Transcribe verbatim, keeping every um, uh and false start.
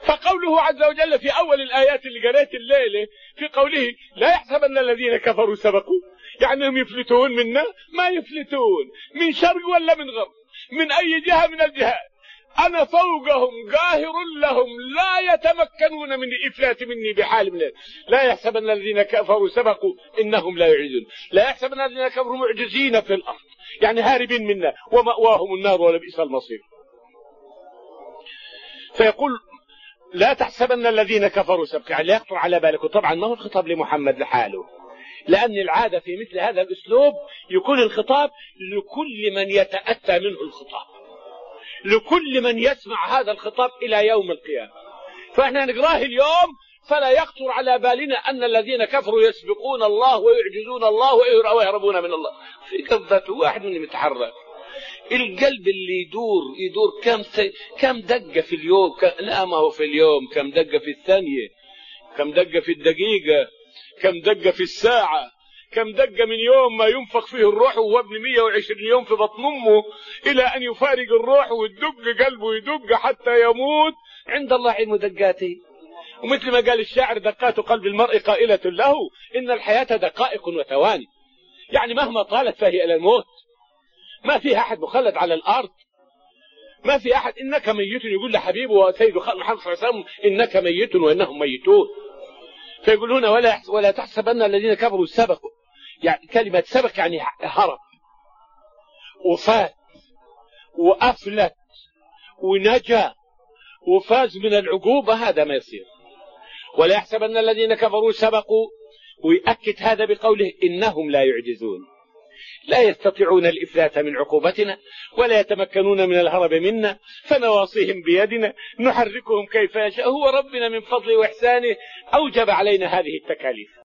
فقوله عز وجل في أول الآيات اللي قريت الليلة في قوله لا يحسبن الذين كفروا سبقوا، يعني هم يفلتون منا؟ ما يفلتون من شرق ولا من غرب، من أي جهة من الجهات. أنا فوقهم قاهر لهم لا يتمكنون من الإفلات مني بحال من لا يحسبن الذين كفروا سبقوا إنهم لا يعجزون. لا يحسبن الذين كفروا معجزين في الأرض، يعني هاربين منا ومأواهم النار ولبئس المصير. فيقول لا تحسبن الذين كفروا سبقوا، يعني لا يخطر على بالك. طبعا ما هو الخطاب لمحمد لحاله، لأن العادة في مثل هذا الأسلوب يكون الخطاب لكل من يتأتى منه الخطاب، لكل من يسمع هذا الخطاب إلى يوم القيامة. فإحنا نقراه اليوم فلا يخطر على بالنا أن الذين كفروا يسبقون الله ويعجزون الله ويهربون من الله. في قبضة واحد من المتحرك القلب اللي يدور يدور كم سي... كم دقة في اليوم ك... لا ما هو في اليوم، كم دقة في الثانية، كم دقة في الدقيقة، كم دقة في الساعة، كم دقة من يوم ما ينفخ فيه الروح وهو ابن مئة وعشرين يوم في بطن أمه إلى أن يفارق الروح ويدق قلبه يدق حتى يموت. عند الله علم دقاته. ومثل ما قال الشاعر دقات قلب المرء قائلة له إن الحياة دقائق وثواني، يعني مهما طالت فهي إلى الموت. ما في أحد مخلد على الأرض، ما في أحد. إنك ميت يقول لحبيبه وسيد خلق محمد صلى الله عليه وسلم إنك ميت وإنهم ميتون. فيقول هنا ولا ولا تحسبن الذين كفروا سبقوا، يعني كلمة سبق يعني هرب وفات وأفلت ونجا وفاز من العقوبة، هذا ما يصير. ولا يحسبن الذين كفروا سبقوا، ويأكد هذا بقوله إنهم لا يعجزون، لا يستطيعون الإفلات من عقوبتنا ولا يتمكنون من الهرب منا، فنواصيهم بيدنا نحركهم كيف يشاء. هو ربنا من فضله وإحسانه أوجب علينا هذه التكاليف.